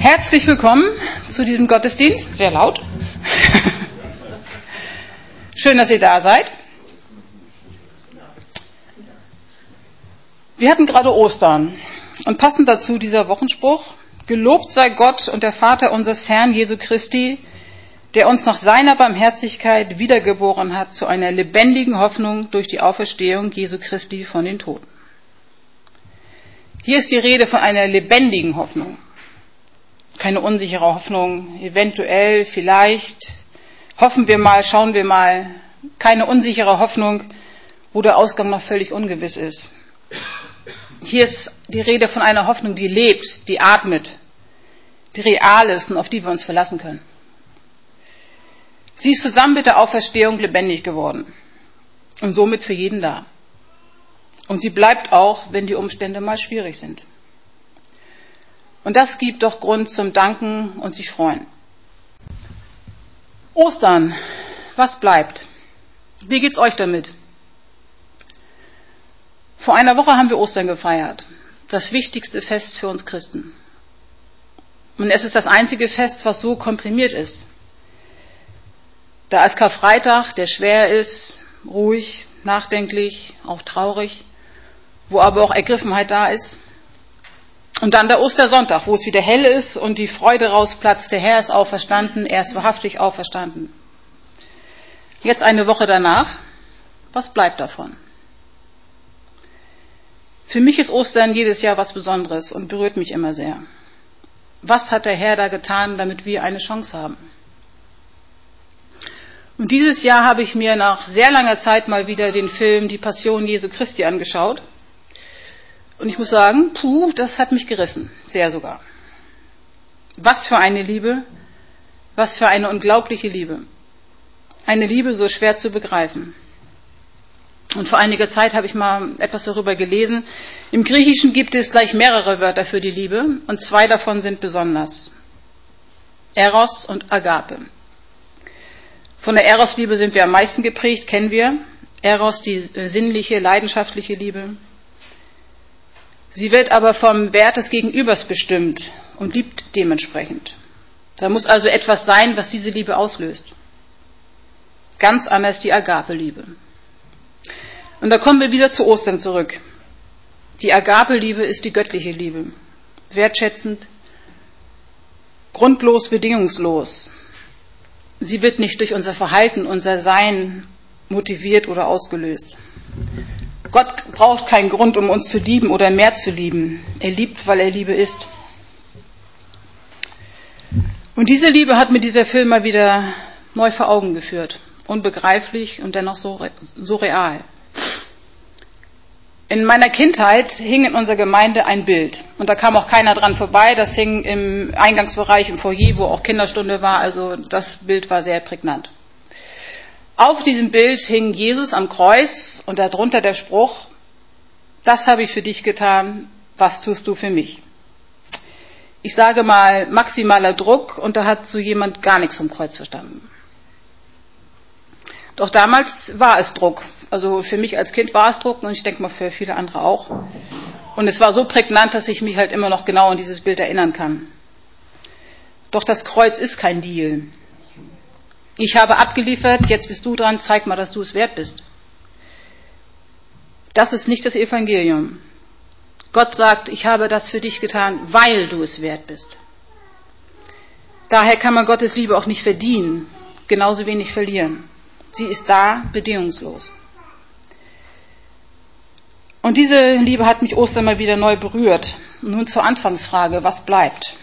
Herzlich willkommen zu diesem Gottesdienst. Sehr laut. Schön, dass ihr da seid. Wir hatten gerade Ostern und passend dazu dieser Wochenspruch: Gelobt sei Gott und der Vater unseres Herrn Jesu Christi, der uns nach seiner Barmherzigkeit wiedergeboren hat zu einer lebendigen Hoffnung durch die Auferstehung Jesu Christi von den Toten. Hier ist die Rede von einer lebendigen Hoffnung. Keine unsichere Hoffnung, eventuell, vielleicht, hoffen wir mal, schauen wir mal. Keine unsichere Hoffnung, wo der Ausgang noch völlig ungewiss ist. Hier ist die Rede von einer Hoffnung, die lebt, die atmet, die real ist und auf die wir uns verlassen können. Sie ist zusammen mit der Auferstehung lebendig geworden und somit für jeden da. Und sie bleibt auch, wenn die Umstände mal schwierig sind. Und das gibt doch Grund zum Danken und sich freuen. Ostern, was bleibt? Wie geht's euch damit? Vor einer Woche haben wir Ostern gefeiert. Das wichtigste Fest für uns Christen. Und es ist das einzige Fest, was so komprimiert ist. Da ist Karfreitag, der schwer ist, ruhig, nachdenklich, auch traurig, wo aber auch Ergriffenheit da ist. Und dann der Ostersonntag, wo es wieder hell ist und die Freude rausplatzt, der Herr ist auferstanden, er ist wahrhaftig auferstanden. Jetzt eine Woche danach, was bleibt davon? Für mich ist Ostern jedes Jahr was Besonderes und berührt mich immer sehr. Was hat der Herr da getan, damit wir eine Chance haben? Und dieses Jahr habe ich mir nach sehr langer Zeit mal wieder den Film Die Passion Jesu Christi angeschaut. Und ich muss sagen, das hat mich gerissen, sehr sogar. Was für eine Liebe, was für eine unglaubliche Liebe. Eine Liebe so schwer zu begreifen. Und vor einiger Zeit habe ich mal etwas darüber gelesen. Im Griechischen gibt es gleich mehrere Wörter für die Liebe und zwei davon sind besonders. Eros und Agape. Von der Eros-Liebe sind wir am meisten geprägt, kennen wir. Eros, die sinnliche, leidenschaftliche Liebe. Sie wird aber vom Wert des Gegenübers bestimmt und liebt dementsprechend. Da muss also etwas sein, was diese Liebe auslöst. Ganz anders die Agape-Liebe. Und da kommen wir wieder zu Ostern zurück. Die Agape-Liebe ist die göttliche Liebe. Wertschätzend, grundlos, bedingungslos. Sie wird nicht durch unser Verhalten, unser Sein motiviert oder ausgelöst. Gott braucht keinen Grund, um uns zu lieben oder mehr zu lieben. Er liebt, weil er Liebe ist. Und diese Liebe hat mir dieser Film mal wieder neu vor Augen geführt. Unbegreiflich und dennoch so real. In meiner Kindheit hing in unserer Gemeinde ein Bild. Und da kam auch keiner dran vorbei. Das hing im Eingangsbereich, im Foyer, wo auch Kinderstunde war. Also das Bild war sehr prägnant. Auf diesem Bild hing Jesus am Kreuz und darunter der Spruch: Das habe ich für dich getan, was tust du für mich? Ich sage mal maximaler Druck und da hat so jemand gar nichts vom Kreuz verstanden. Doch damals war es Druck. Also für mich als Kind war es Druck und ich denke mal für viele andere auch. Und es war so prägnant, dass ich mich halt immer noch genau an dieses Bild erinnern kann. Doch das Kreuz ist kein Deal. Ich habe abgeliefert, jetzt bist du dran, zeig mal, dass du es wert bist. Das ist nicht das Evangelium. Gott sagt, ich habe das für dich getan, weil du es wert bist. Daher kann man Gottes Liebe auch nicht verdienen, genauso wenig verlieren. Sie ist da, bedingungslos. Und diese Liebe hat mich Ostern mal wieder neu berührt. Und nun zur Anfangsfrage, was bleibt?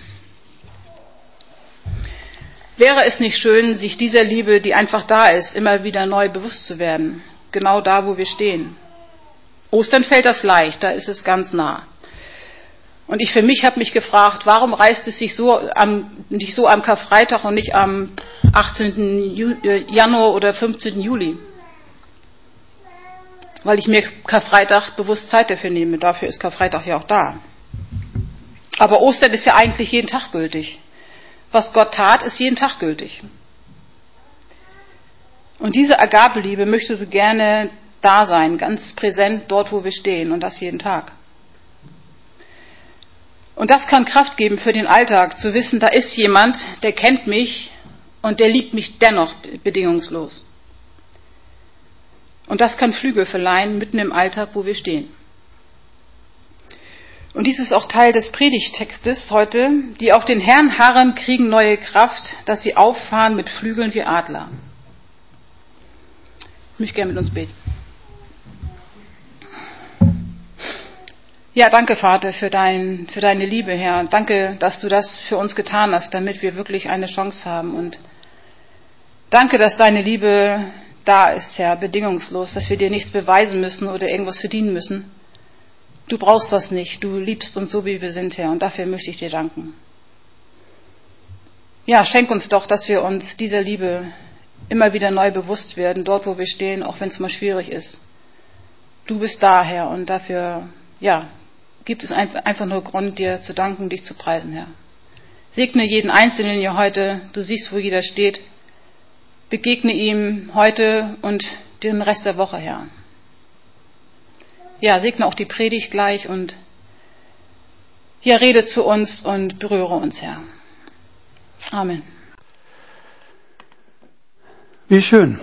Wäre es nicht schön, sich dieser Liebe, die einfach da ist, immer wieder neu bewusst zu werden? Genau da, wo wir stehen. Ostern fällt das leicht, da ist es ganz nah. Und ich für mich habe mich gefragt, warum reißt es sich nicht so am Karfreitag und nicht am 18. Januar oder 15. Juli? Weil ich mir Karfreitag bewusst Zeit dafür nehme. Dafür ist Karfreitag ja auch da. Aber Ostern ist ja eigentlich jeden Tag gültig. Was Gott tat, ist jeden Tag gültig. Und diese Agape-Liebe möchte so gerne da sein, ganz präsent dort, wo wir stehen und das jeden Tag. Und das kann Kraft geben für den Alltag, zu wissen, da ist jemand, der kennt mich und der liebt mich dennoch bedingungslos. Und das kann Flügel verleihen mitten im Alltag, wo wir stehen. Und dies ist auch Teil des Predigttextes heute. Die auf den Herrn harren, kriegen neue Kraft, dass sie auffahren mit Flügeln wie Adler. Ich möchte gerne mit uns beten. Ja, danke, Vater, für deine Liebe, Herr. Danke, dass du das für uns getan hast, damit wir wirklich eine Chance haben. Und danke, dass deine Liebe da ist, Herr, bedingungslos, dass wir dir nichts beweisen müssen oder irgendwas verdienen müssen. Du brauchst das nicht. Du liebst uns so, wie wir sind, Herr. Und dafür möchte ich dir danken. Ja, schenk uns doch, dass wir uns dieser Liebe immer wieder neu bewusst werden, dort, wo wir stehen, auch wenn es mal schwierig ist. Du bist da, Herr, und dafür, ja, gibt es einfach nur Grund, dir zu danken, dich zu preisen, Herr. Segne jeden Einzelnen hier heute. Du siehst, wo jeder steht. Begegne ihm heute und den Rest der Woche, Herr. Ja, segne auch die Predigt gleich und ja, rede zu uns und berühre uns, Herr. Amen. Wie schön.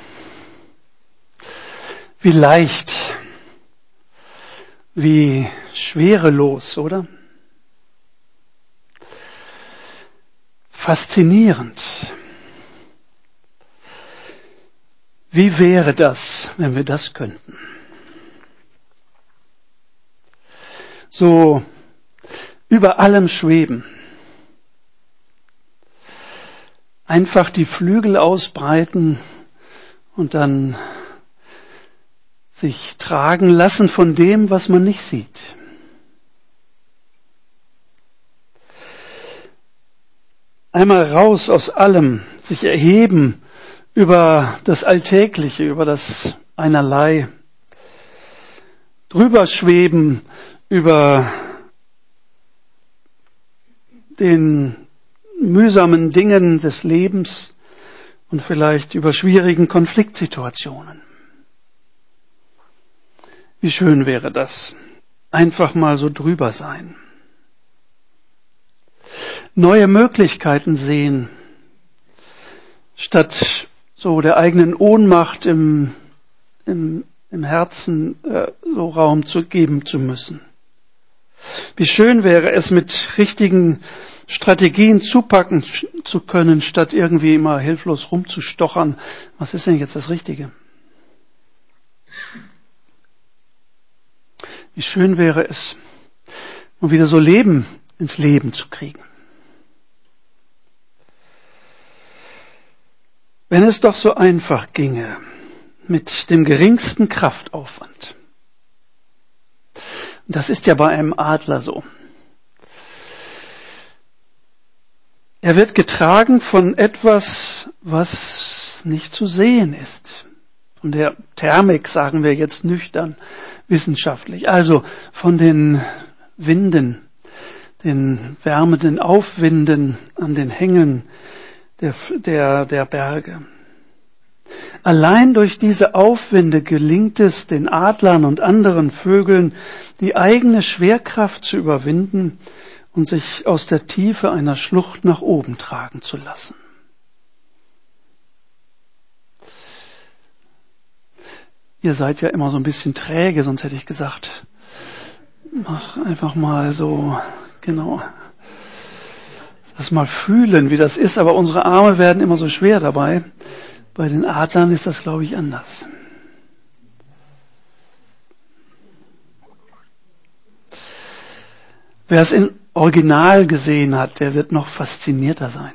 Wie leicht. Wie schwerelos, oder? Faszinierend. Wie wäre das, wenn wir das könnten? So über allem schweben. Einfach die Flügel ausbreiten und dann sich tragen lassen von dem, was man nicht sieht. Einmal raus aus allem, sich erheben über das Alltägliche, über das Einerlei, drüber schweben über den mühsamen Dingen des Lebens und vielleicht über schwierigen Konfliktsituationen. Wie schön wäre das, einfach mal so drüber sein. Neue Möglichkeiten sehen, statt so der eigenen Ohnmacht im Herzen so Raum geben zu müssen. Wie schön wäre es, mit richtigen Strategien zupacken zu können, statt irgendwie immer hilflos rumzustochern. Was ist denn jetzt das Richtige? Wie schön wäre es, um wieder so Leben ins Leben zu kriegen. Wenn es doch so einfach ginge, mit dem geringsten Kraftaufwand. Das ist ja bei einem Adler so. Er wird getragen von etwas, was nicht zu sehen ist. Von der Thermik, sagen wir jetzt nüchtern, wissenschaftlich. Also von den Winden, den wärmenden Aufwinden an den Hängen der Berge. Allein durch diese Aufwinde gelingt es den Adlern und anderen Vögeln, die eigene Schwerkraft zu überwinden und sich aus der Tiefe einer Schlucht nach oben tragen zu lassen. Ihr seid ja immer so ein bisschen träge, sonst hätte ich gesagt, mach einfach mal so, genau, das mal fühlen, wie das ist, aber unsere Arme werden immer so schwer dabei. Bei den Adlern ist das, glaube ich, anders. Wer es im Original gesehen hat, der wird noch faszinierter sein.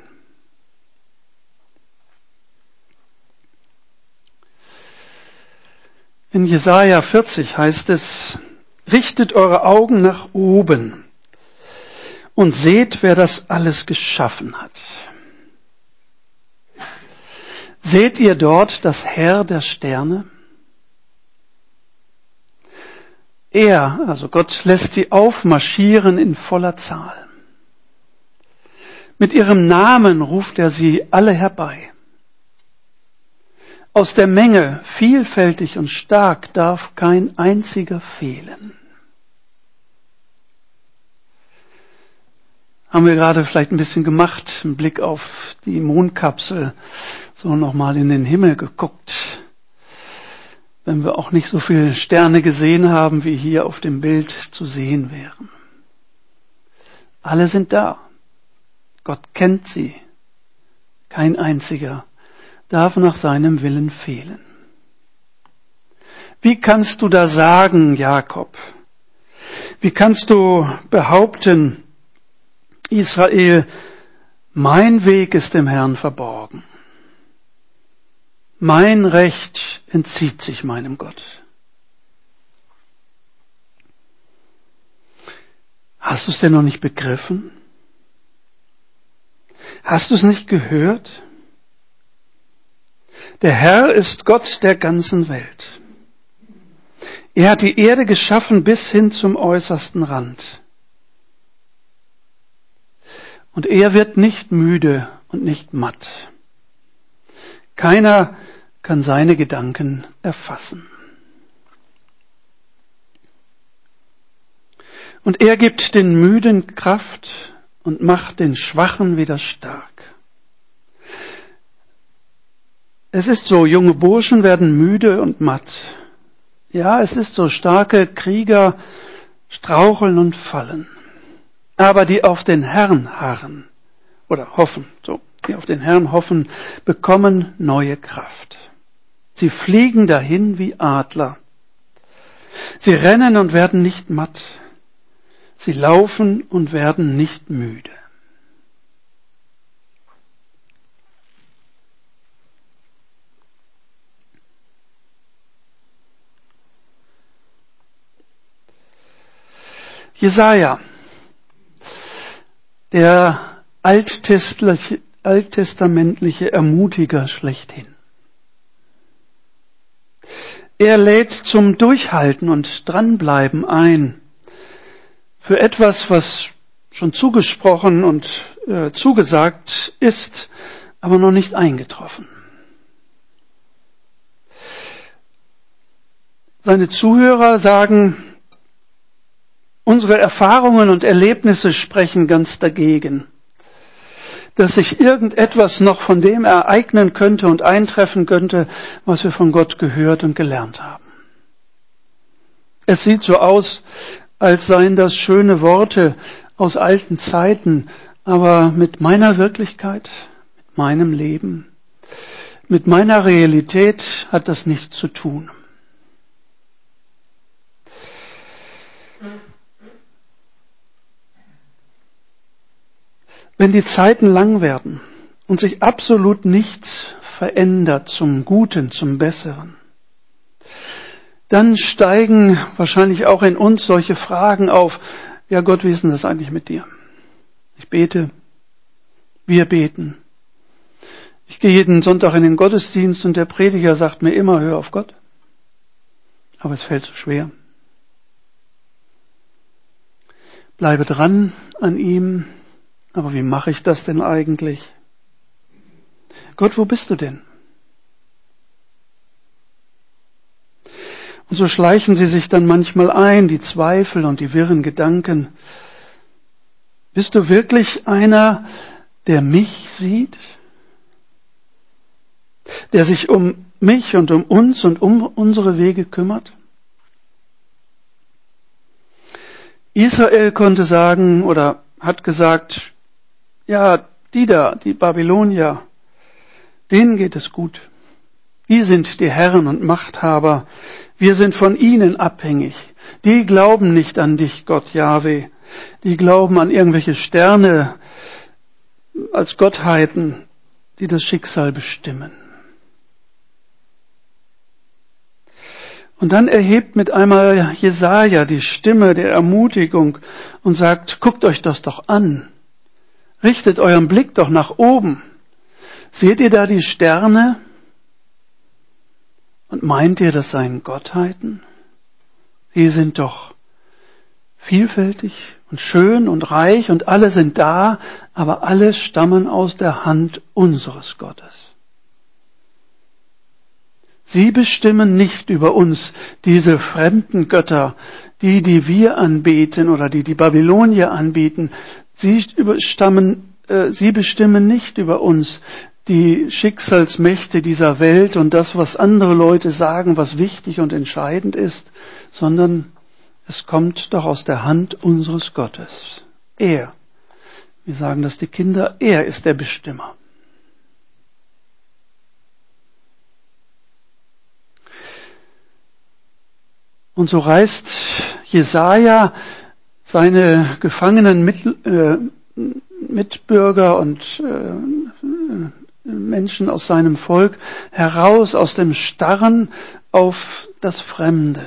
In Jesaja 40 heißt es, richtet eure Augen nach oben und seht, wer das alles geschaffen hat. Seht ihr dort das Heer der Sterne? Er, also Gott, lässt sie aufmarschieren in voller Zahl. Mit ihrem Namen ruft er sie alle herbei. Aus der Menge, vielfältig und stark, darf kein einziger fehlen. Haben wir gerade vielleicht ein bisschen gemacht, einen Blick auf die Mondkapsel, so nochmal in den Himmel geguckt. Wenn wir auch nicht so viele Sterne gesehen haben, wie hier auf dem Bild zu sehen wären. Alle sind da. Gott kennt sie. Kein einziger darf nach seinem Willen fehlen. Wie kannst du da sagen, Jakob? Wie kannst du behaupten, Israel, mein Weg ist dem Herrn verborgen. Mein Recht entzieht sich meinem Gott. Hast du es denn noch nicht begriffen? Hast du es nicht gehört? Der Herr ist Gott der ganzen Welt. Er hat die Erde geschaffen bis hin zum äußersten Rand. Und er wird nicht müde und nicht matt. Keiner kann seine Gedanken erfassen. Und er gibt den Müden Kraft und macht den Schwachen wieder stark. Es ist so, junge Burschen werden müde und matt. Ja, es ist so, starke Krieger straucheln und fallen. Aber die auf den Herrn harren oder hoffen, die auf den Herrn hoffen, bekommen neue Kraft. Sie fliegen dahin wie Adler. Sie rennen und werden nicht matt. Sie laufen und werden nicht müde. Jesaja, der alttestamentliche Ermutiger schlechthin. Er lädt zum Durchhalten und Dranbleiben ein. Für etwas, was schon zugesprochen und zugesagt ist, aber noch nicht eingetroffen. Seine Zuhörer sagen, unsere Erfahrungen und Erlebnisse sprechen ganz dagegen, dass sich irgendetwas noch von dem ereignen könnte und eintreffen könnte, was wir von Gott gehört und gelernt haben. Es sieht so aus, als seien das schöne Worte aus alten Zeiten, aber mit meiner Wirklichkeit, mit meinem Leben, mit meiner Realität hat das nichts zu tun. Wenn die Zeiten lang werden und sich absolut nichts verändert zum Guten, zum Besseren, dann steigen wahrscheinlich auch in uns solche Fragen auf. Ja Gott, wie ist denn das eigentlich mit dir? Ich bete, wir beten. Ich gehe jeden Sonntag in den Gottesdienst und der Prediger sagt mir immer, hör auf Gott. Aber es fällt so schwer. Bleibe dran an ihm. Aber wie mache ich das denn eigentlich? Gott, wo bist du denn? Und so schleichen sie sich dann manchmal ein, die Zweifel und die wirren Gedanken. Bist du wirklich einer, der mich sieht? Der sich um mich und um uns und um unsere Wege kümmert? Israel konnte sagen oder hat gesagt, ja, die Babylonier, denen geht es gut. Die sind die Herren und Machthaber. Wir sind von ihnen abhängig. Die glauben nicht an dich, Gott Jahwe. Die glauben an irgendwelche Sterne als Gottheiten, die das Schicksal bestimmen. Und dann erhebt mit einmal Jesaja die Stimme der Ermutigung und sagt, guckt euch das doch an. Richtet euren Blick doch nach oben. Seht ihr da die Sterne? Und meint ihr, das seien Gottheiten? Die sind doch vielfältig und schön und reich und alle sind da, aber alle stammen aus der Hand unseres Gottes. Sie bestimmen nicht über uns, diese fremden Götter, die wir anbeten oder die Babylonier anbieten. Sie bestimmen nicht über uns die Schicksalsmächte dieser Welt und das, was andere Leute sagen, was wichtig und entscheidend ist, sondern es kommt doch aus der Hand unseres Gottes. Er, wir sagen das die Kinder, er ist der Bestimmer. Und so reißt Jesaja seine gefangenen Mitbürger und Menschen aus seinem Volk heraus aus dem Starren auf das Fremde.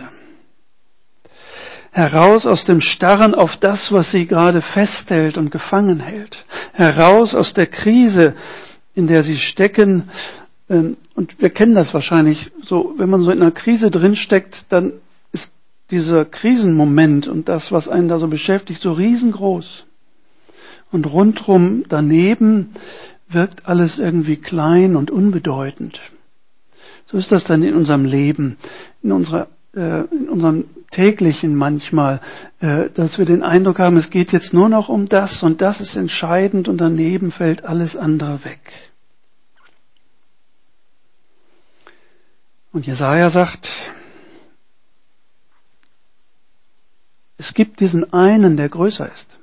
Heraus aus dem Starren auf das, was sie gerade festhält und gefangen hält. Heraus aus der Krise, in der sie stecken. Und wir kennen das wahrscheinlich so, wenn man so in einer Krise drinsteckt, dann ist dieser Krisenmoment und das, was einen da so beschäftigt, so riesengroß. Und rundrum daneben wirkt alles irgendwie klein und unbedeutend. So ist das dann in unserem Leben, in unserem täglichen manchmal, dass wir den Eindruck haben, es geht jetzt nur noch um das und das ist entscheidend und daneben fällt alles andere weg. Und Jesaja sagt, es gibt diesen einen, der größer ist.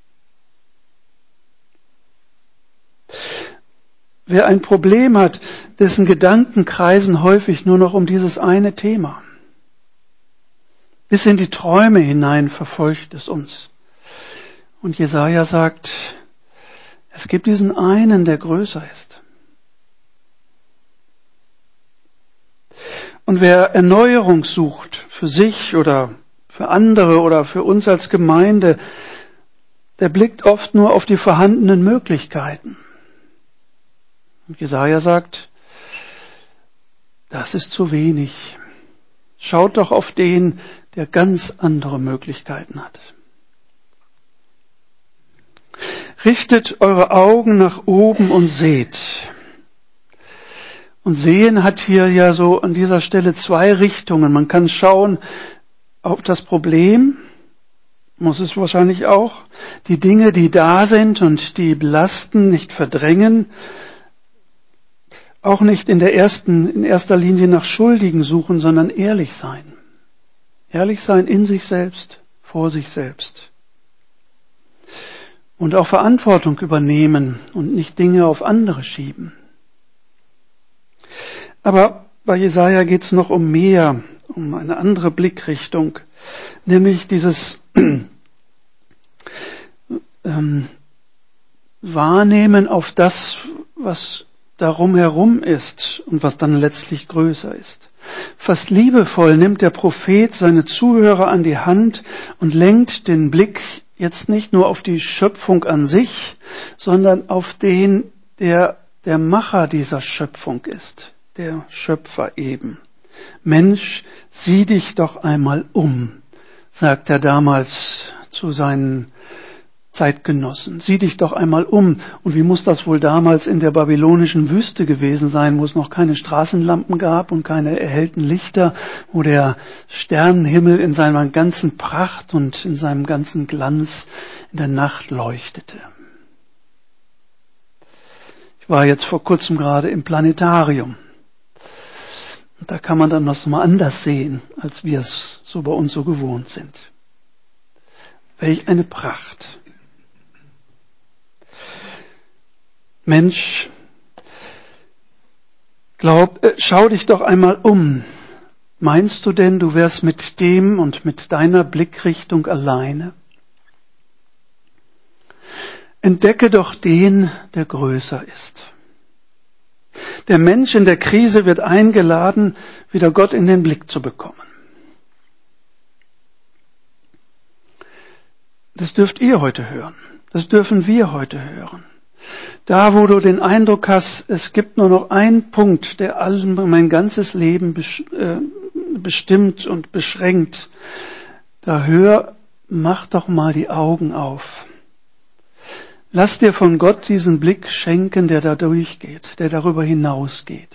Wer ein Problem hat, dessen Gedanken kreisen häufig nur noch um dieses eine Thema. Bis in die Träume hinein verfolgt es uns. Und Jesaja sagt, es gibt diesen einen, der größer ist. Und wer Erneuerung sucht, für sich oder für andere oder für uns als Gemeinde, der blickt oft nur auf die vorhandenen Möglichkeiten. Und Jesaja sagt, das ist zu wenig. Schaut doch auf den, der ganz andere Möglichkeiten hat. Richtet eure Augen nach oben und seht. Und sehen hat hier ja so an dieser Stelle zwei Richtungen. Man kann schauen auf das Problem, muss es wahrscheinlich auch, die Dinge, die da sind und die belasten, nicht verdrängen, auch nicht in erster Linie nach Schuldigen suchen, sondern ehrlich sein. Ehrlich sein in sich selbst, vor sich selbst. Und auch Verantwortung übernehmen und nicht Dinge auf andere schieben. Aber bei Jesaja geht es noch um mehr, um eine andere Blickrichtung, nämlich dieses Wahrnehmen auf das, was darum herum ist und was dann letztlich größer ist. Fast liebevoll nimmt der Prophet seine Zuhörer an die Hand und lenkt den Blick jetzt nicht nur auf die Schöpfung an sich, sondern auf den, der Macher dieser Schöpfung ist, der Schöpfer eben. Mensch, sieh dich doch einmal um, sagt er damals zu seinen Zeitgenossen. Sieh dich doch einmal um. Und wie muss das wohl damals in der babylonischen Wüste gewesen sein, wo es noch keine Straßenlampen gab und keine erhellten Lichter, wo der Sternenhimmel in seiner ganzen Pracht und in seinem ganzen Glanz in der Nacht leuchtete. Ich war jetzt vor kurzem gerade im Planetarium. Und da kann man dann noch mal anders sehen, als wir es so bei uns so gewohnt sind. Welch eine Pracht. Mensch, schau dich doch einmal um. Meinst du denn, du wärst mit dem und mit deiner Blickrichtung alleine? Entdecke doch den, der größer ist. Der Mensch in der Krise wird eingeladen, wieder Gott in den Blick zu bekommen. Das dürft ihr heute hören. Das dürfen wir heute hören. Da, wo du den Eindruck hast, es gibt nur noch einen Punkt, der mein ganzes Leben bestimmt und beschränkt, da mach doch mal die Augen auf. Lass dir von Gott diesen Blick schenken, der da durchgeht, der darüber hinausgeht.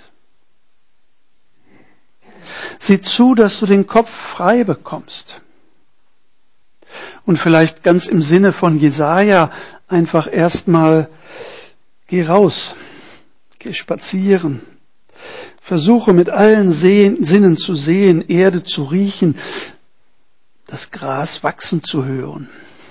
Sieh zu, dass du den Kopf frei bekommst. Und vielleicht ganz im Sinne von Jesaja einfach erstmal geh raus, geh spazieren, versuche mit allen Sinnen zu sehen, Erde zu riechen, das Gras wachsen zu hören,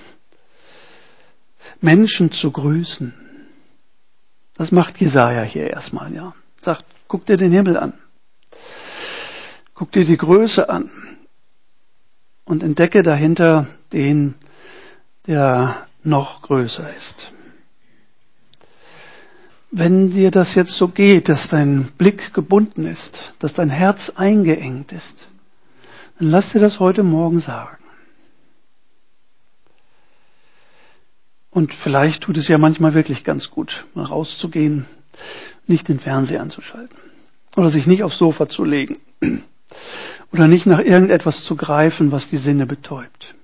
Menschen zu grüßen. Das macht Jesaja hier erstmal, ja. Sagt, guck dir den Himmel an. Guck dir die Größe an. Und entdecke dahinter den, der noch größer ist. Wenn dir das jetzt so geht, dass dein Blick gebunden ist, dass dein Herz eingeengt ist, dann lass dir das heute Morgen sagen. Und vielleicht tut es ja manchmal wirklich ganz gut, mal rauszugehen, nicht den Fernseher anzuschalten oder sich nicht aufs Sofa zu legen oder nicht nach irgendetwas zu greifen, was die Sinne betäubt.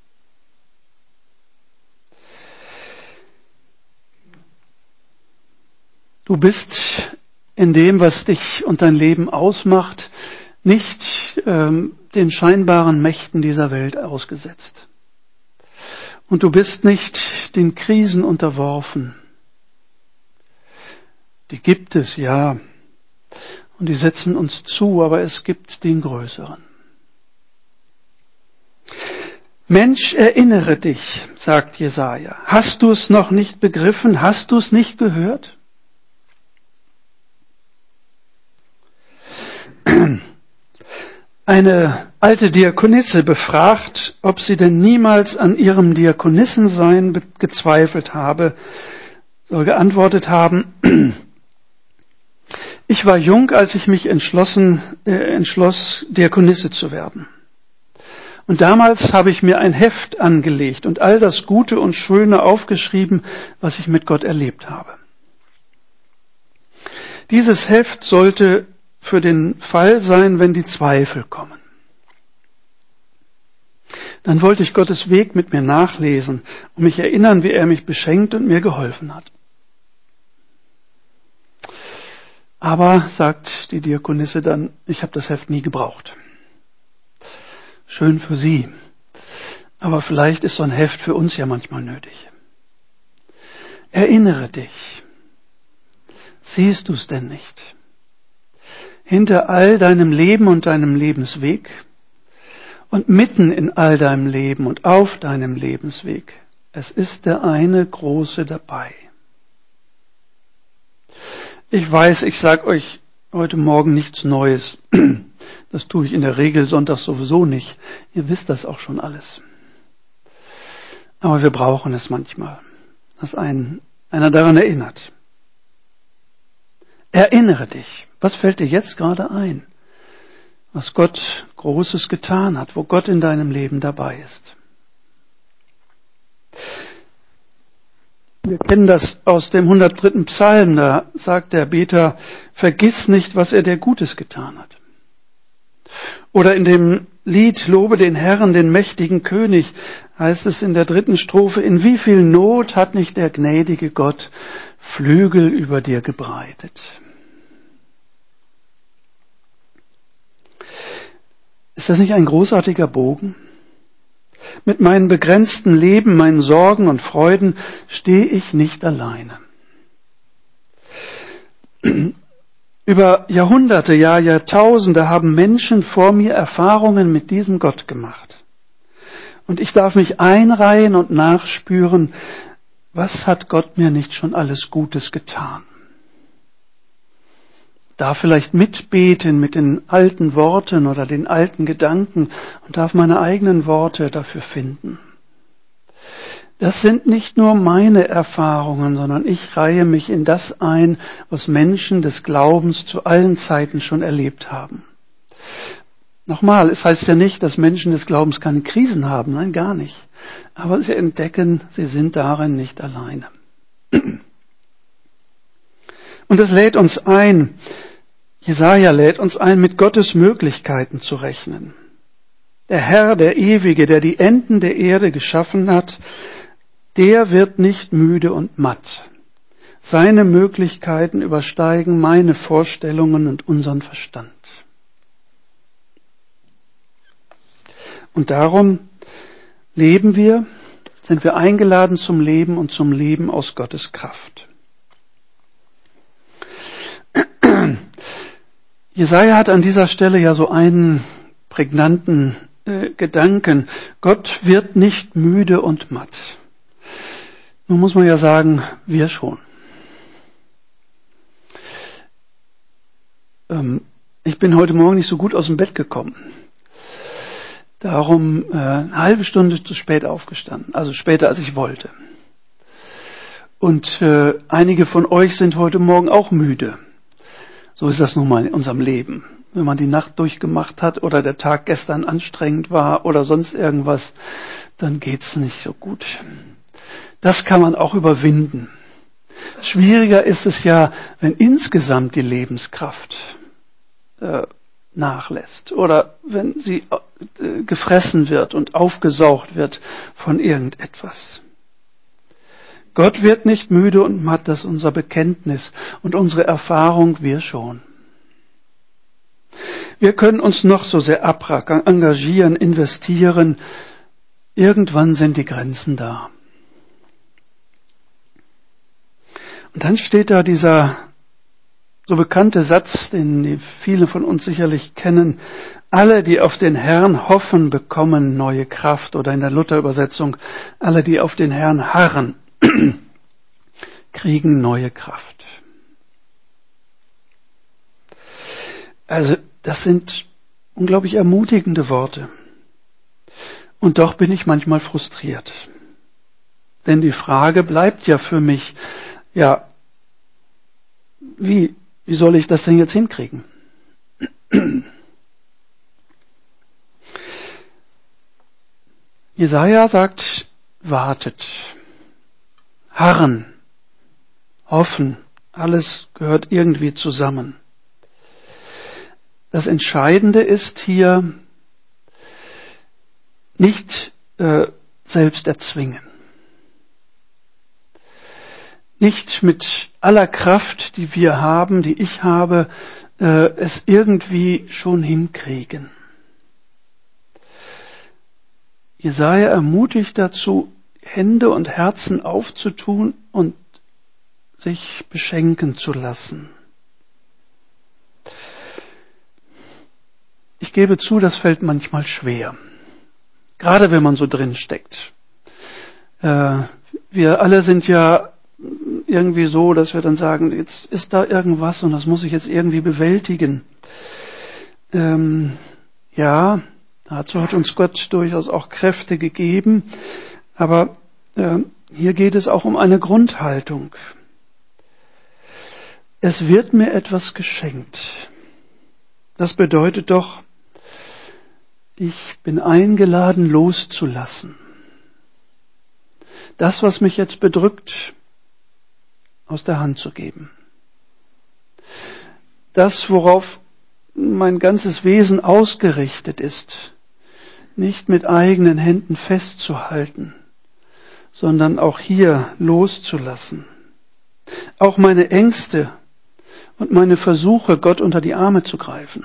Du bist in dem, was dich und dein Leben ausmacht, nicht den scheinbaren Mächten dieser Welt ausgesetzt. Und du bist nicht den Krisen unterworfen. Die gibt es, ja. Und die setzen uns zu, aber es gibt den Größeren. Mensch, erinnere dich, sagt Jesaja. Hast du es noch nicht begriffen? Hast du es nicht gehört? Eine alte Diakonisse befragt, ob sie denn niemals an ihrem Diakonissensein gezweifelt habe, soll geantwortet haben, ich war jung, als ich mich entschloss, Diakonisse zu werden. Und damals habe ich mir ein Heft angelegt und all das Gute und Schöne aufgeschrieben, was ich mit Gott erlebt habe. Dieses Heft sollte für den Fall sein, wenn die Zweifel kommen. Dann wollte ich Gottes Weg mit mir nachlesen und mich erinnern, wie er mich beschenkt und mir geholfen hat. Aber, sagt die Diakonisse dann, ich habe das Heft nie gebraucht. Schön für Sie. Aber vielleicht ist so ein Heft für uns ja manchmal nötig. Erinnere dich. Siehst du es denn nicht? Hinter all deinem Leben und deinem Lebensweg und mitten in all deinem Leben und auf deinem Lebensweg, es ist der eine Große dabei. Ich weiß, ich sage euch heute Morgen nichts Neues. Das tue ich in der Regel sonntags sowieso nicht. Ihr wisst das auch schon alles. Aber wir brauchen es manchmal, dass einer daran erinnert. Erinnere dich. Was fällt dir jetzt gerade ein? Was Gott Großes getan hat, wo Gott in deinem Leben dabei ist. Wir kennen das aus dem 103. Psalm, da sagt der Beter, vergiss nicht, was er dir Gutes getan hat. Oder in dem Lied Lobe den Herrn, den mächtigen König, heißt es in der 3. Strophe, in wie viel Not hat nicht der gnädige Gott Flügel über dir gebreitet. Ist das nicht ein großartiger Bogen? Mit meinem begrenzten Leben, meinen Sorgen und Freuden stehe ich nicht alleine. Über Jahrhunderte, ja Jahrtausende haben Menschen vor mir Erfahrungen mit diesem Gott gemacht. Und ich darf mich einreihen und nachspüren, was hat Gott mir nicht schon alles Gutes getan? Darf vielleicht mitbeten mit den alten Worten oder den alten Gedanken und darf meine eigenen Worte dafür finden. Das sind nicht nur meine Erfahrungen, sondern ich reihe mich in das ein, was Menschen des Glaubens zu allen Zeiten schon erlebt haben. Nochmal, es heißt ja nicht, dass Menschen des Glaubens keine Krisen haben, nein, gar nicht. Aber sie entdecken, sie sind darin nicht alleine. Und es lädt uns ein, Jesaja lädt uns ein, mit Gottes Möglichkeiten zu rechnen. Der Herr, der Ewige, der die Enden der Erde geschaffen hat, der wird nicht müde und matt. Seine Möglichkeiten übersteigen meine Vorstellungen und unseren Verstand. Und darum leben wir, sind wir eingeladen zum Leben und zum Leben aus Gottes Kraft. Jesaja hat an dieser Stelle ja so einen prägnanten Gedanken. Gott wird nicht müde und matt. Nun muss man ja sagen, wir schon. Ich bin heute Morgen nicht so gut aus dem Bett gekommen. Darum eine halbe Stunde zu spät aufgestanden, also später als ich wollte. Und einige von euch sind heute Morgen auch müde. So ist das nun mal in unserem Leben. Wenn man die Nacht durchgemacht hat oder der Tag gestern anstrengend war oder sonst irgendwas, dann geht's nicht so gut. Das kann man auch überwinden. Schwieriger ist es ja, wenn insgesamt die Lebenskraft nachlässt oder wenn sie gefressen wird und aufgesaugt wird von irgendetwas. Gott wird nicht müde und matt, das ist unser Bekenntnis und unsere Erfahrung, wir schon. Wir können uns noch so sehr abrackern, engagieren, investieren. Irgendwann sind die Grenzen da. Und dann steht da dieser so bekannte Satz, den viele von uns sicherlich kennen: Alle, die auf den Herrn hoffen, bekommen neue Kraft. Oder in der Luther-Übersetzung: Alle, die auf den Herrn harren, kriegen neue Kraft. Also das sind unglaublich ermutigende Worte. Und doch bin ich manchmal frustriert. Denn die Frage bleibt ja für mich, ja, wie soll ich das denn jetzt hinkriegen? Jesaja sagt, wartet, harren, hoffen, alles gehört irgendwie zusammen. Das Entscheidende ist hier nicht selbst erzwingen. Nicht mit aller Kraft, die wir haben, die ich habe, es irgendwie schon hinkriegen. Jesaja ermutigt dazu, Hände und Herzen aufzutun und sich beschenken zu lassen. Ich gebe zu, das fällt manchmal schwer. Gerade wenn man so drin steckt. Wir alle sind ja irgendwie so, dass wir dann sagen, jetzt ist da irgendwas und das muss ich jetzt irgendwie bewältigen. Ja, dazu hat uns Gott durchaus auch Kräfte gegeben, aber hier geht es auch um eine Grundhaltung. Es wird mir etwas geschenkt. Das bedeutet doch, ich bin eingeladen, loszulassen. Das, was mich jetzt bedrückt, aus der Hand zu geben. Das, worauf mein ganzes Wesen ausgerichtet ist, nicht mit eigenen Händen festzuhalten, sondern auch hier loszulassen. Auch meine Ängste und meine Versuche, Gott unter die Arme zu greifen.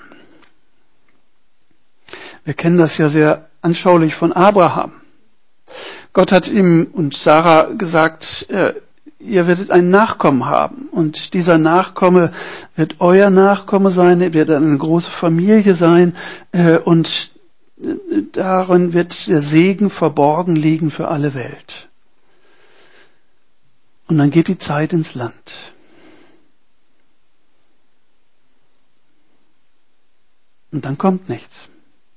Wir kennen das ja sehr anschaulich von Abraham. Gott hat ihm und Sarah gesagt, ihr werdet einen Nachkommen haben. Und dieser Nachkomme wird euer Nachkomme sein, er wird eine große Familie sein und darin wird der Segen verborgen liegen für alle Welt. Und dann geht die Zeit ins Land. Und dann kommt nichts.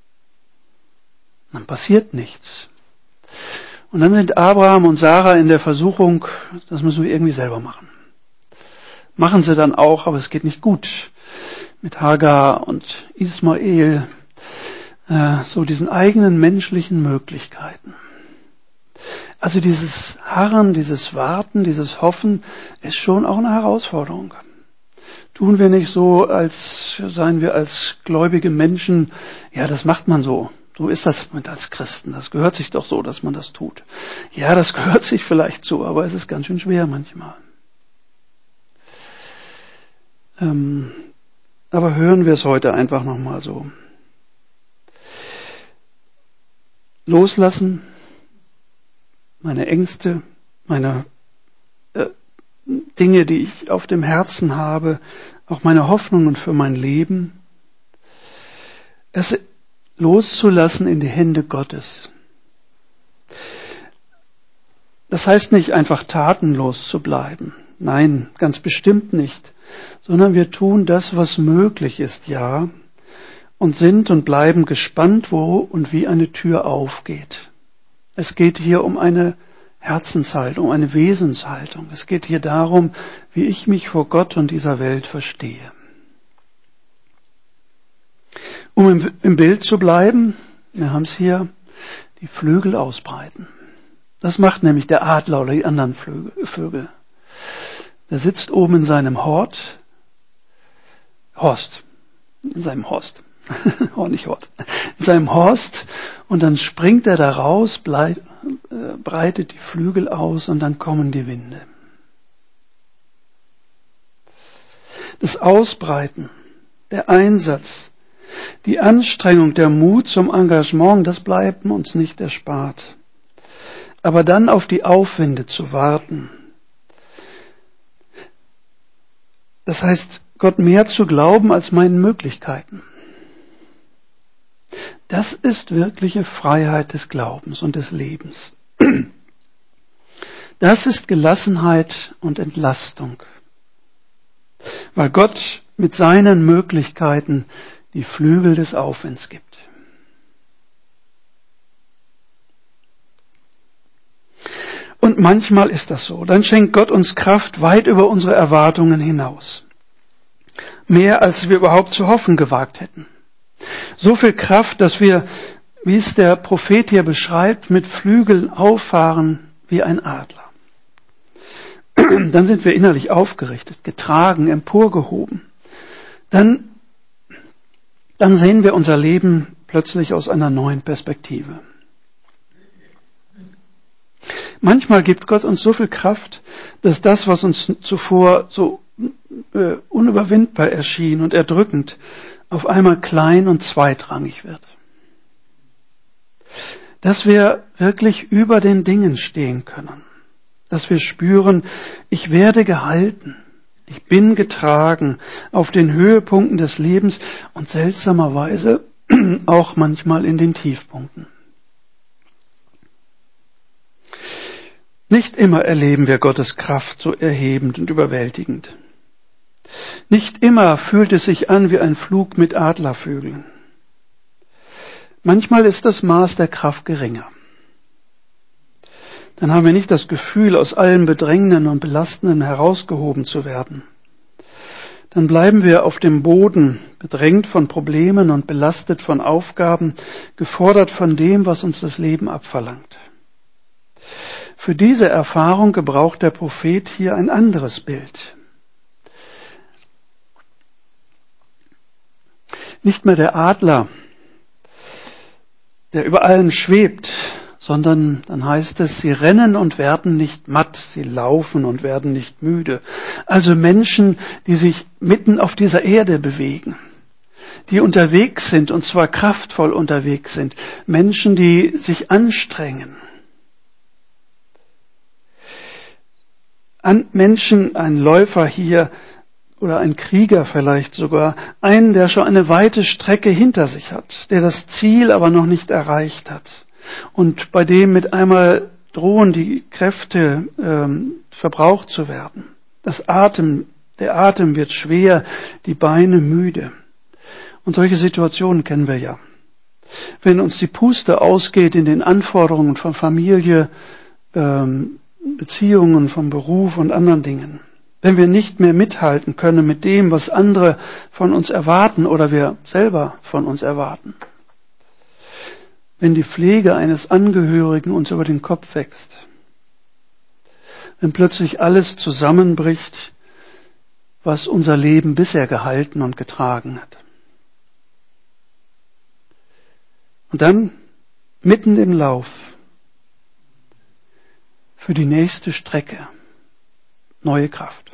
Dann passiert nichts. Und dann sind Abraham und Sarah in der Versuchung, das müssen wir irgendwie selber machen. Machen sie dann auch, aber es geht nicht gut. Mit Hagar und Ismael, so diesen eigenen menschlichen Möglichkeiten. Also dieses Harren, dieses Warten, dieses Hoffen ist schon auch eine Herausforderung. Tun wir nicht so, als seien wir als gläubige Menschen, ja, das macht man so. So ist das als Christen. Das gehört sich doch so, dass man das tut. Ja, das gehört sich vielleicht so, aber es ist ganz schön schwer manchmal. Aber hören wir es heute einfach nochmal so. Loslassen, meine Ängste, meine Dinge, die ich auf dem Herzen habe, auch meine Hoffnungen für mein Leben, es loszulassen in die Hände Gottes. Das heißt nicht einfach tatenlos zu bleiben. Nein, ganz bestimmt nicht. Sondern wir tun das, was möglich ist, ja, und sind und bleiben gespannt, wo und wie eine Tür aufgeht. Es geht hier um eine Herzenshaltung, um eine Wesenshaltung. Es geht hier darum, wie ich mich vor Gott und dieser Welt verstehe. Um im Bild zu bleiben, wir haben es hier, die Flügel ausbreiten. Das macht nämlich der Adler oder die anderen Vögel. Der sitzt oben in seinem Horst, in seinem Horst, nicht Hort, in seinem Horst, und dann springt er da raus, breitet die Flügel aus und dann kommen die Winde. Das Ausbreiten, der Einsatz, die Anstrengung, der Mut zum Engagement, das bleibt uns nicht erspart. Aber dann auf die Aufwinde zu warten, das heißt, Gott mehr zu glauben als meinen Möglichkeiten. Das ist wirkliche Freiheit des Glaubens und des Lebens. Das ist Gelassenheit und Entlastung, weil Gott mit seinen Möglichkeiten die Flügel des Aufwinds gibt. Und manchmal ist das so. Dann schenkt Gott uns Kraft weit über unsere Erwartungen hinaus. Mehr als wir überhaupt zu hoffen gewagt hätten. So viel Kraft, dass wir, wie es der Prophet hier beschreibt, mit Flügeln auffahren wie ein Adler. Dann sind wir innerlich aufgerichtet, getragen, emporgehoben. Dann sehen wir unser Leben plötzlich aus einer neuen Perspektive. Manchmal gibt Gott uns so viel Kraft, dass das, was uns zuvor so unüberwindbar erschien und erdrückend, auf einmal klein und zweitrangig wird. Dass wir wirklich über den Dingen stehen können. Dass wir spüren, ich werde gehalten, ich bin getragen auf den Höhepunkten des Lebens und seltsamerweise auch manchmal in den Tiefpunkten. Nicht immer erleben wir Gottes Kraft so erhebend und überwältigend. Nicht immer fühlt es sich an wie ein Flug mit Adlervögeln. Manchmal ist das Maß der Kraft geringer. Dann haben wir nicht das Gefühl, aus allem Bedrängenden und Belastenden herausgehoben zu werden. Dann bleiben wir auf dem Boden, bedrängt von Problemen und belastet von Aufgaben, gefordert von dem, was uns das Leben abverlangt. Für diese Erfahrung gebraucht der Prophet hier ein anderes Bild. Nicht mehr der Adler, der über allem schwebt, sondern dann heißt es, sie rennen und werden nicht matt, sie laufen und werden nicht müde. Also Menschen, die sich mitten auf dieser Erde bewegen, die unterwegs sind und zwar kraftvoll unterwegs sind, Menschen, die sich anstrengen. Menschen, ein Läufer hier oder ein Krieger vielleicht sogar, einen, der schon eine weite Strecke hinter sich hat, der das Ziel aber noch nicht erreicht hat und bei dem mit einmal drohen die Kräfte verbraucht zu werden. Der Atem wird schwer, die Beine müde. Und solche Situationen kennen wir ja. Wenn uns die Puste ausgeht in den Anforderungen von Familie, Beziehungen, vom Beruf und anderen Dingen. Wenn wir nicht mehr mithalten können mit dem, was andere von uns erwarten oder wir selber von uns erwarten. Wenn die Pflege eines Angehörigen uns über den Kopf wächst. Wenn plötzlich alles zusammenbricht, was unser Leben bisher gehalten und getragen hat. Und dann, mitten im Lauf, für die nächste Strecke neue Kraft.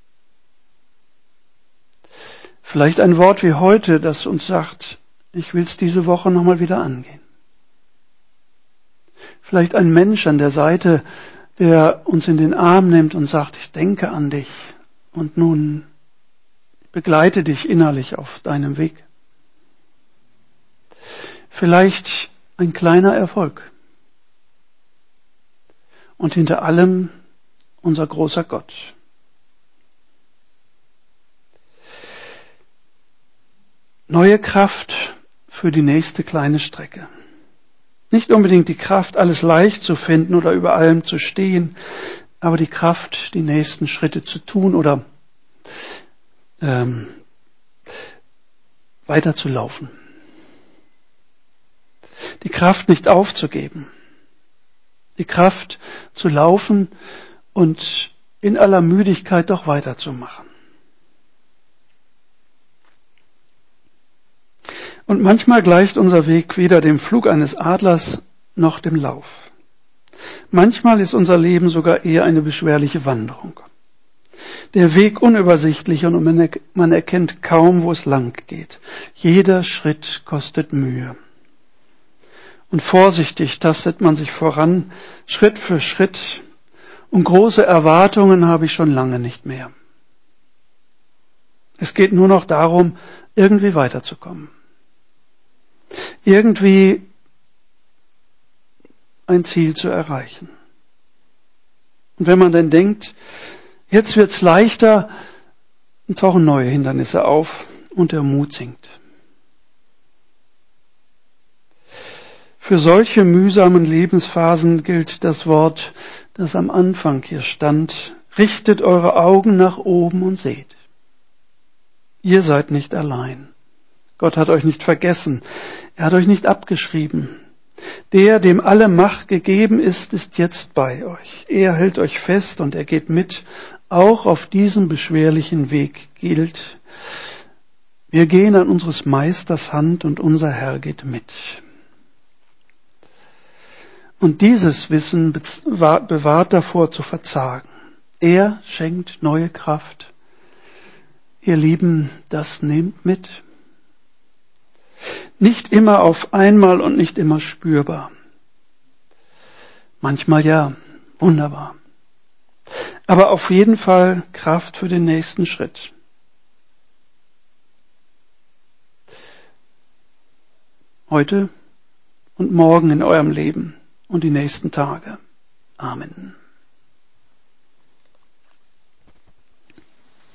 Vielleicht ein Wort wie heute, das uns sagt, ich will es diese Woche nochmal wieder angehen. Vielleicht ein Mensch an der Seite, der uns in den Arm nimmt und sagt, ich denke an dich und nun begleite dich innerlich auf deinem Weg. Vielleicht ein kleiner Erfolg. Und hinter allem unser großer Gott. Neue Kraft für die nächste kleine Strecke. Nicht unbedingt die Kraft, alles leicht zu finden oder über allem zu stehen, aber die Kraft, die nächsten Schritte zu tun oder weiterzulaufen. Die Kraft nicht aufzugeben. Die Kraft zu laufen und in aller Müdigkeit doch weiterzumachen. Und manchmal gleicht unser Weg weder dem Flug eines Adlers noch dem Lauf. Manchmal ist unser Leben sogar eher eine beschwerliche Wanderung. Der Weg unübersichtlich und man erkennt kaum, wo es lang geht. Jeder Schritt kostet Mühe. Und vorsichtig tastet man sich voran, Schritt für Schritt. Und große Erwartungen habe ich schon lange nicht mehr. Es geht nur noch darum, irgendwie weiterzukommen. Irgendwie ein Ziel zu erreichen. Und wenn man dann denkt, jetzt wird's leichter, dann tauchen neue Hindernisse auf und der Mut sinkt. Für solche mühsamen Lebensphasen gilt das Wort, das am Anfang hier stand: Richtet eure Augen nach oben und seht. Ihr seid nicht allein. Gott hat euch nicht vergessen. Er hat euch nicht abgeschrieben. Der, dem alle Macht gegeben ist, ist jetzt bei euch. Er hält euch fest und er geht mit. Auch auf diesem beschwerlichen Weg gilt: Wir gehen an unseres Meisters Hand und unser Herr geht mit. Und dieses Wissen bewahrt davor zu verzagen. Er schenkt neue Kraft. Ihr Lieben, das nehmt mit. Nicht immer auf einmal und nicht immer spürbar. Manchmal ja, wunderbar. Aber auf jeden Fall Kraft für den nächsten Schritt. Heute und morgen in eurem Leben und die nächsten Tage. Amen.